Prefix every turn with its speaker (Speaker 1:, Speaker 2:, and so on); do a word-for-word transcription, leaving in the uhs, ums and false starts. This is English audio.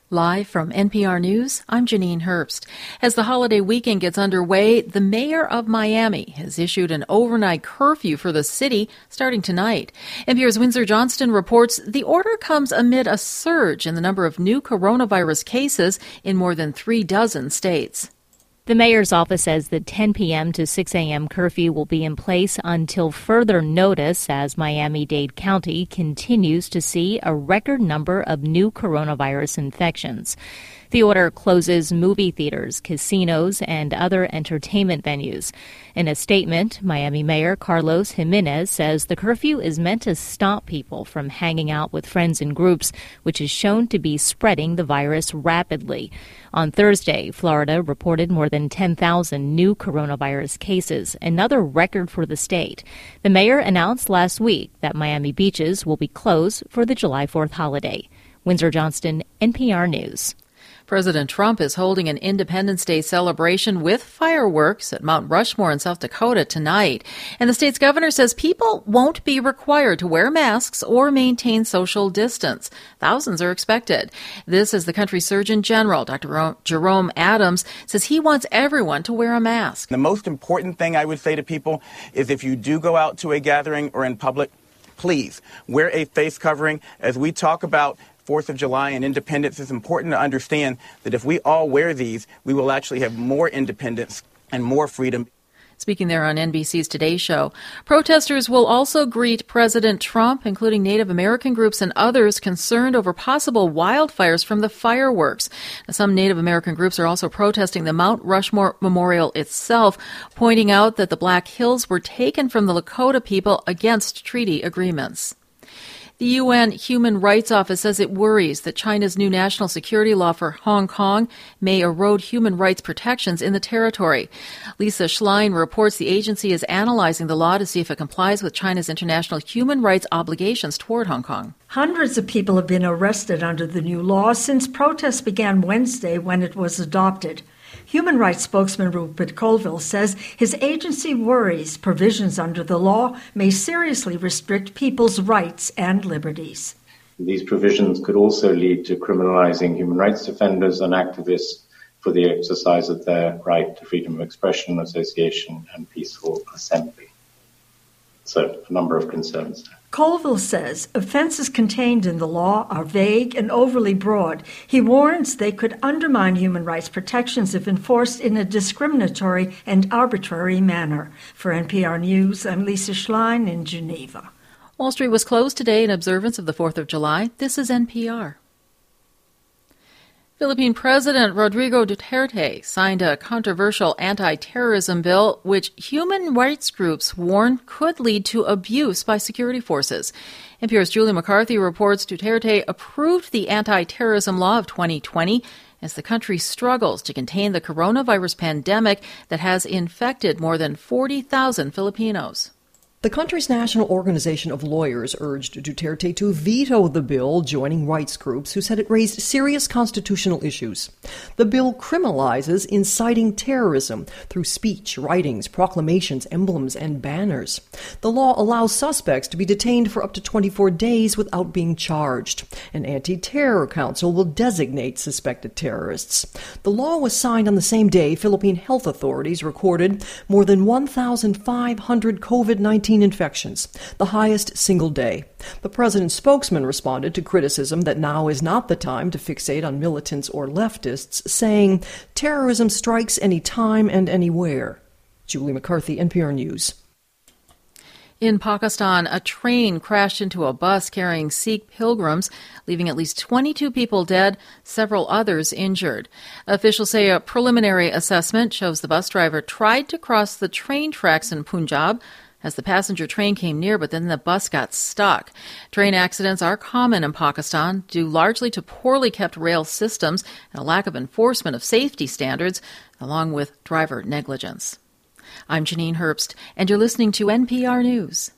Speaker 1: Live from N P R News, I'm Janine Herbst. As the holiday weekend gets underway, the mayor of Miami has issued an overnight curfew for the city starting tonight. N P R's Windsor Johnston reports the order comes amid a surge in the number of new coronavirus cases in more than three dozen states.
Speaker 2: The mayor's office says the ten p.m. to six a.m. curfew will be in place until further notice as Miami-Dade County continues to see a record number of new coronavirus infections. The order closes movie theaters, casinos, and other entertainment venues. In a statement, Miami Mayor Carlos Jimenez says the curfew is meant to stop people from hanging out with friends in groups, which is shown to be spreading the virus rapidly. On Thursday, Florida reported more than ten thousand new coronavirus cases, another record for the state. The mayor announced last week that Miami beaches will be closed for the July fourth holiday. Windsor Johnston, N P R News.
Speaker 1: President Trump is holding an Independence Day celebration with fireworks at Mount Rushmore in South Dakota tonight. And the state's governor says people won't be required to wear masks or maintain social distance. Thousands are expected. This is the country's Surgeon General, Doctor Jerome Adams, says he wants everyone to wear a mask.
Speaker 3: The most important thing I would say to people is if you do go out to a gathering or in public, please wear a face covering. As we talk about fourth of July and independence, it's important to understand that if we all wear these, we will actually have more independence and more freedom.
Speaker 1: Speaking there on N B C's Today Show, protesters will also greet President Trump, including Native American groups and others concerned over possible wildfires from the fireworks. Now, some Native American groups are also protesting the Mount Rushmore Memorial itself, pointing out that the Black Hills were taken from the Lakota people against treaty agreements. The U N Human Rights Office says it worries that China's new national security law for Hong Kong may erode human rights protections in the territory. Lisa Schlein reports the agency is analyzing the law to see if it complies with China's international human rights obligations toward Hong Kong.
Speaker 4: Hundreds of people have been arrested under the new law since protests began Wednesday when it was adopted. Human rights spokesman Rupert Colville says his agency worries provisions under the law may seriously restrict people's rights and liberties.
Speaker 5: These provisions could also lead to criminalizing human rights defenders and activists for the exercise of their right to freedom of expression, association, and peaceful assembly. So, a number of concerns there.
Speaker 4: Colville says offenses contained in the law are vague and overly broad. He warns they could undermine human rights protections if enforced in a discriminatory and arbitrary manner. For N P R News, I'm Lisa Schlein in Geneva.
Speaker 1: Wall Street was closed today in observance of the fourth of July. This is N P R. Philippine President Rodrigo Duterte signed a controversial anti-terrorism bill which human rights groups warn could lead to abuse by security forces. N P R's Julie McCarthy reports Duterte approved the anti-terrorism law of twenty twenty as the country struggles to contain the coronavirus pandemic that has infected more than forty thousand Filipinos.
Speaker 6: The country's National Organization of Lawyers urged Duterte to veto the bill, joining rights groups who said it raised serious constitutional issues. The bill criminalizes inciting terrorism through speech, writings, proclamations, emblems, and banners. The law allows suspects to be detained for up to twenty-four days without being charged. An anti-terror council will designate suspected terrorists. The law was signed on the same day Philippine health authorities recorded more than one thousand five hundred COVID nineteen infections, the highest single day. The president's spokesman responded to criticism that now is not the time to fixate on militants or leftists, saying, "Terrorism strikes any time and anywhere." Julie McCarthy, N P R News.
Speaker 1: In Pakistan, a train crashed into a bus carrying Sikh pilgrims, leaving at least twenty-two people dead, several others injured. Officials say a preliminary assessment shows the bus driver tried to cross the train tracks in Punjab as the passenger train came near, but then the bus got stuck. Train accidents are common in Pakistan, due largely to poorly kept rail systems and a lack of enforcement of safety standards, along with driver negligence. I'm Janine Herbst, and you're listening to N P R News.